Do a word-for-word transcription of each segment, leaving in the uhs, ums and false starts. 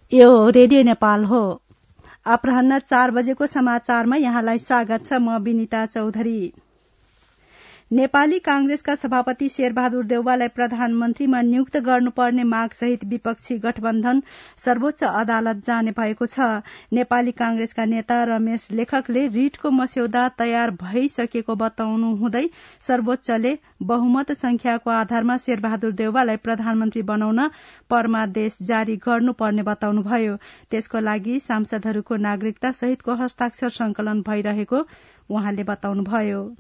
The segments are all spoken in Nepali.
यो रेडियो नेपाल हो। अपराह्न चार बजेको समाचारमा यहाँलाई स्वागत छ। म विनिता चौधरी। नेपाली कांग्रेसका सभापति शेरबहादुर देउवालाई प्रधानमन्त्रीमा नियुक्त गर्नुपर्ने माग सहित विपक्षी गठबन्धन सर्वोच्च अदालत जाने भएको छ। नेपाली कांग्रेसका नेता रमेश लेखकले रिटको मस्यौदा तयार भइसकेको बताउनु हुँदै सर्वोच्चले बहुमत संख्याको आधारमा शेरबहादुर देउवालाई प्रधानमन्त्री बनाउन परमादेश जारी गर्नुपर्ने बताउनुभयो। त्यसको लागि सांसदहरूको नागरिकता सहितको हस्ताक्षर संकलन भइरहेको उहाँले बताउनुभयो।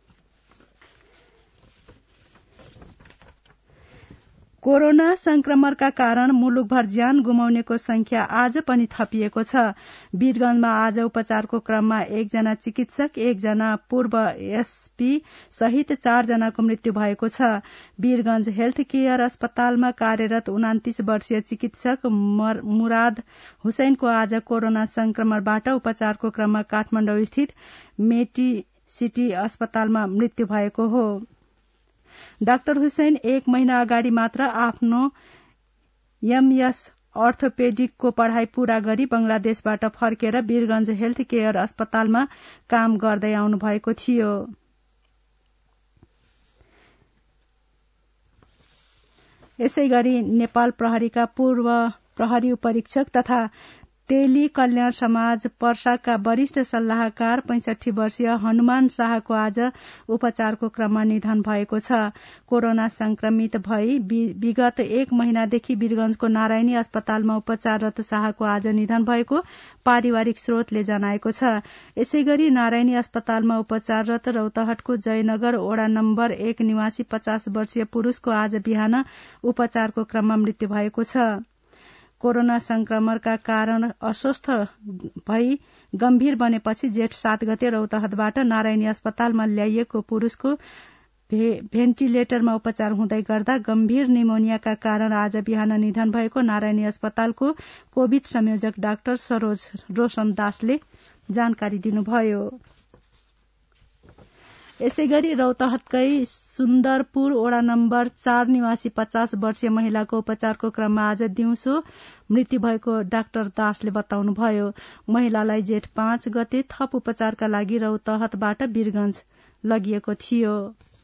कोरोना संक्रमणका कारण मुलुकभर ज्यान गुमाउनेको संख्या आज पनि थपिएको छ। वीरगंजमा आज उपचारको क्रममा एकजना चिकित्सक, एकजना पूर्व एसपी सहित चारजनाको मृत्यु भएको छ। वीरगंज हेल्थ केयर अस्पतालमा कार्यरत उनातीस वर्षीय चिकित्सक मुराद हुसैनको आज कोरोना संक्रमणबाट उपचारको क्रममा काठमाडौँ स्थित मेडिसिटी अस्पतालमा मृत्यु भएको हो। डाक्टर हुसैन एक महिना अगाडि मात्र आफ्नो एमएस अर्थोपेडिकको पढ़ाई पूरा गरी बंगलादेशबाट फर्केर वीरगंज हेल्थ केयर अस्पतालमा काम गर्दै आउनु भएको थियो। यसैगरी नेपाल प्रहरीका पूर्व प्रहरी उपरीक्षक तथा तेली कल्याण समाज पर्साका वरिष्ठ सल्लाहकार पैंसठी वर्षीय हनुमान शाहको आज उपचारको क्रममा निधन भएको छ। कोरोना संक्रमित भई विगत एक महिनादेखि वीरगंजको नारायणी अस्पतालमा उपचाररत शाहको आज निधन भएको पारिवारिक स्रोतले जनाएको छ। यसैगरी नारायणी अस्पतालमा उपचाररत रौतहटको जयनगर ओडा नम्बर एक निवासी पचास वर्षीय पुरूषको आज बिहान उपचारको क्रममा मृत्यु भएको छ। कोरोना संक्रमणका कारण अस्वस्थ भई गम्भीर बनेपछि जेठ सात गते रौतहटबाट नारायणी अस्पतालमा ल्याइएको पुरूषको भे, भेन्टिलेटरमा उपचार हुँदै गर्दा गम्भीर निमोनियाका कारण आज बिहान निधन भएको नारायणी अस्पतालको कोविड संयोजक डाक्टर सरोज रोशन दासले जानकारी दिनुभयो। यसैगरी रौतहटकै सुन्दरपुर ओडा नम्बर चार निवासी पचास वर्षीय महिलाको उपचारको क्रममा आज दिउँसो मृत्यु भएको डाक्टर दासले बताउनुभयो। महिलालाई जेठ पाँच गते थप उपचारका लागि रौतहटबाट वीरगंज लगिएको थियो।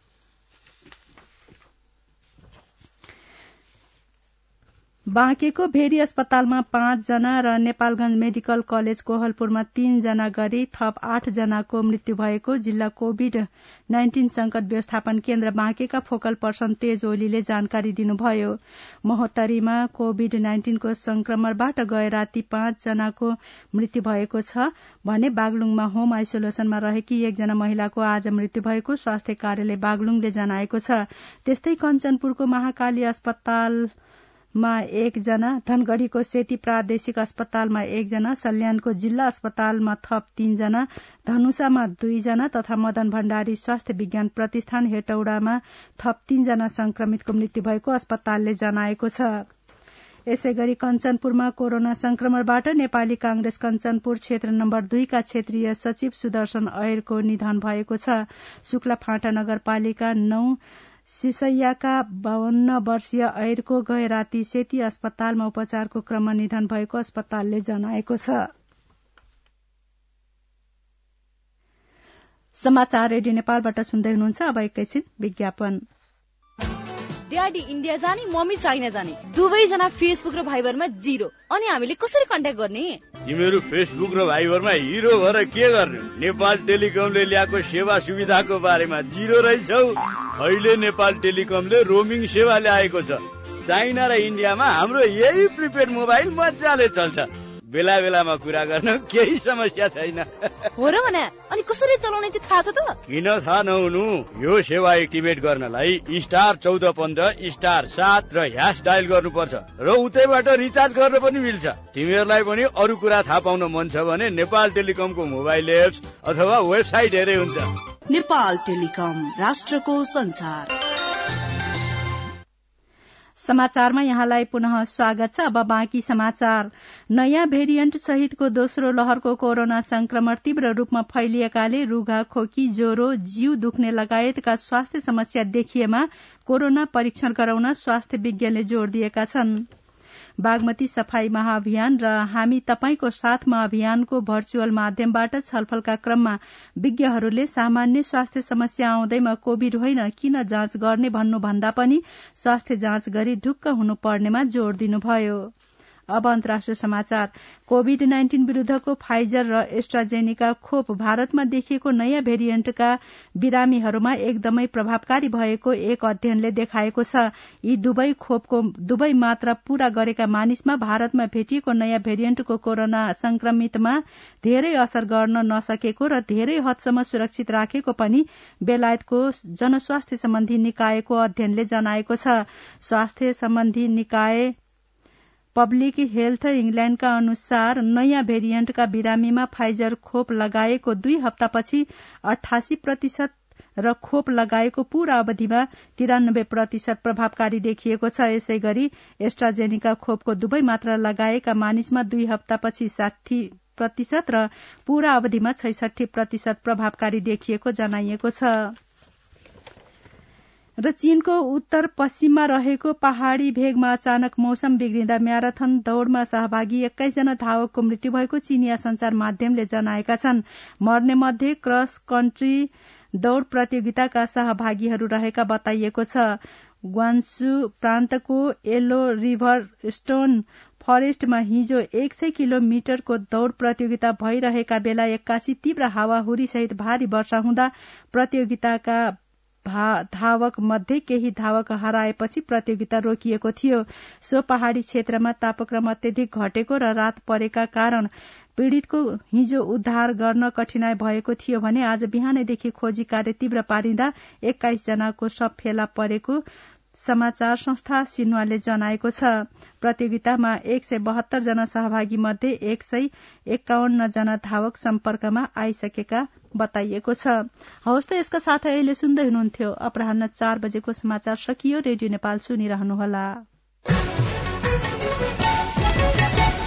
बाँकेको भेरी अस्पतालमा पाँच जना र नेपालगंज मेडिकल कलेज कोहलपुरमा तीन जना गरी थप आठ जनाको मृत्यु भएको जिल्ला कोविड नाइन्टीन संकट व्यवस्थापन केन्द्र बाँकेका फोकल पर्सन तेज ओलीले जानकारी दिनुभयो। महोत्तरीमा कोविड नाइन्टीनको संक्रमणबाट गए राति पाँच जनाको मृत्यु भएको छ भने बागलुङमा होम आइसोलेसनमा रहेकी एकजना महिलाको आज मृत्यु भएको स्वास्थ्य कार्यालय बागलुङले जनाएको छ। त्यस्तै कञ्चनपुरको महाकाली अस्पताल मा एकजना, धनगढ़ीको सेती प्रादेशिक अस्पतालमा एकजना, सल्यानको जिल्ला अस्पतालमा थप तीनजना, धनुषामा दुईजना तथा मदन भण्डारी स्वास्थ्य विज्ञान प्रतिष्ठान हेटौडामा थप तीनजना संक्रमितको मृत्यु भएको अस्पतालले जनाएको छ। यसैगरी कञ्चनपुरमा कोरोना संक्रमणबाट नेपाली कांग्रेस कञ्चनपुर क्षेत्र नम्बर दुईका क्षेत्रीय सचिव सुदर्शन ऐरको निधन भएको छ। शुक्ला फाँटा नगरपालिका नौ सिसैयाका बावन्न वर्षीय ऐरको गए राति सेती अस्पतालमा उपचारको क्रममा निधन भएको अस्पतालले जनाएको छ। समाचार रेडियो नेपालबाट सुन्दै हुनुहुन्छ। अब एकैछिन विज्ञापन। ड्याडी इन्डिया जाने, मम्मी चाइना जाने, दुवैजना फेसबुक र भाइबरमा जिरो। अनि हामीले कसरी कन्ट्याक्ट गर्ने? तिमीहरू फेसबुक र भाइबरमा हिरो भएर के गर्ने? नेपाल टेलिकमले ल्याएको सेवा सुविधाको बारेमा जिरो रहेछौ। अहिले नेपाल टेलिकमले रोमिङ सेवा ल्याएको छ। चाइना र इन्डियामा हाम्रो यही प्रिपेड मोबाइल मजाले चल्छ। बेला बेलामा कुरा गर्न केही समस्या छैन। हो र भने अनि कसरी चलाउने चाहिँ थाहा छ त? किन थाहा नहुनु? यो सेवा एक्टिभेट गर्नलाई स्टार चौध पन्ध्र स्टार सात र ह्यास डायल गर्नुपर्छ र उतैबाट रिचार्ज गर्न पनि मिल्छ। तिमीहरूलाई पनि अरू कुरा थाहा पाउन मन छ भने नेपाल टेलिकमको मोबाइल एप्स अथवा वेबसाइट हेरे हुन्छ। नेपाल टेलिकम, राष्ट्रको संचार। समाचारमा यहाँलाई पुनः स्वागत छ। अब बाँकी समाचार। नयाँ भेरिएन्ट सहितको दोस्रो लहरको कोरोना संक्रमण तीव्र रूपमा फैलिएकाले रुघा, खोकी, ज्वरो, जिउ दुख्ने लगायतका स्वास्थ्य समस्या देखिएमा कोरोना परीक्षण गराउन स्वास्थ्य विज्ञले जोड़ दिएका छन्। बागमती सफाई महाअभियान र हामी तपाईको साथमा अभियानको भर्चुअल माध्यमबाट छलफलका क्रममा विज्ञहरूले सामान्य स्वास्थ्य समस्या आउँदैमा कोभिड होइन किन जाँच गर्ने भन्नुभन्दा पनि स्वास्थ्य जाँच गरी ढुक्क हुनुपर्नेमा जोड़ दिनुभयो। अब अन्तर्राष्ट्रिय समाचार। कोभिड नाइन्टीन विरूद्धको फाइजर र एस्ट्राजेनिका खोप भारतमा देखिएको नयाँ भेरिएन्टका बिरामीहरूमा एकदमै प्रभावकारी भएको एक अध्ययनले देखाएको छ। यी दुवै खोपको दुवै मात्रा पूरा गरेका मानिसमा भारतमा भेटिएको नयाँ भेरिएन्टको कोरोना संक्रमितमा धेरै असर गर्न नसकेको र धेरै हदसम्म सुरक्षित राखेको पनि बेलायतको जनस्वास्थ्य सम्बन्धी निकायको अध्ययनले जनाएको छ। स्वास्थ्य सम्बन्धी निकाय पब्लिक हेल्थ इंग्ल्याण्डका अनुसार नयाँ भेरिएन्टका बिरामीमा फाइजर खोप लगाएको दुई हप्तापछि अठासी प्रतिशत र खोप लगाएको पूरा अवधिमा तिरानब्बे प्रतिशत प्रभावकारी देखिएको छ। यसै गरी एस्ट्राजेनिका खोपको दुवै मात्रा लगाएका मानिसमा दुई हप्तापछि साठी प्रतिशत र पूरा अवधिमा छैसठी प्रतिशत प्रभावकारी देखिएको जनाइएको छ। र चीनको उत्तर पश्चिममा रहेको पहाड़ी भेगमा अचानक मौसम बिग्रिँदा म्याराथन दौड़मा सहभागी एक्काइस जना धावकको मृत्यु भएको चीनिया संचार माध्यमले जनाएका छन्। मर्ने मध्ये क्रस कन्ट्री दौड़ प्रतियोगिताका सहभागीहरू रहेका बताइएको छ। ग्वान्सु प्रान्तको येलो रिभर स्टोन फरेस्टमा हिजो एक सय किलोमिटरको दौड़ प्रतियोगिता भइरहेका बेला एक्कासी तीव्र हावाहुरी सहित भारी वर्षा हुँदा प्रतियोगिताका धावक मध्ये केही धावक हराएपछि प्रतियोगिता रोकिएको थियो। सो पहाड़ी क्षेत्रमा तापक्रम अत्यधिक घटेको र रात परेका कारण पीड़ितको हिजो उद्धार गर्न कठिनाई भएको थियो भने आज बिहानैदेखि खोजी कार्य तीव्र पारिँदा एक्काइस जनाको शव फेला परेको समाचार संस्था सिन्हुवाले जनाएको छ। प्रतियोगितामा एक सय बहत्तर जना सहभागी मध्ये एक सय एकाउन्न जना धावक सम्पर्कमा आइसकेका बताइएको छ। हवस् त यसका साथै अहिले सुन्दै हुनुहुन्थ्यो अपराह्न चार बजेको समाचार सकियो। रेडियो नेपाल सुनिरहनुहोला।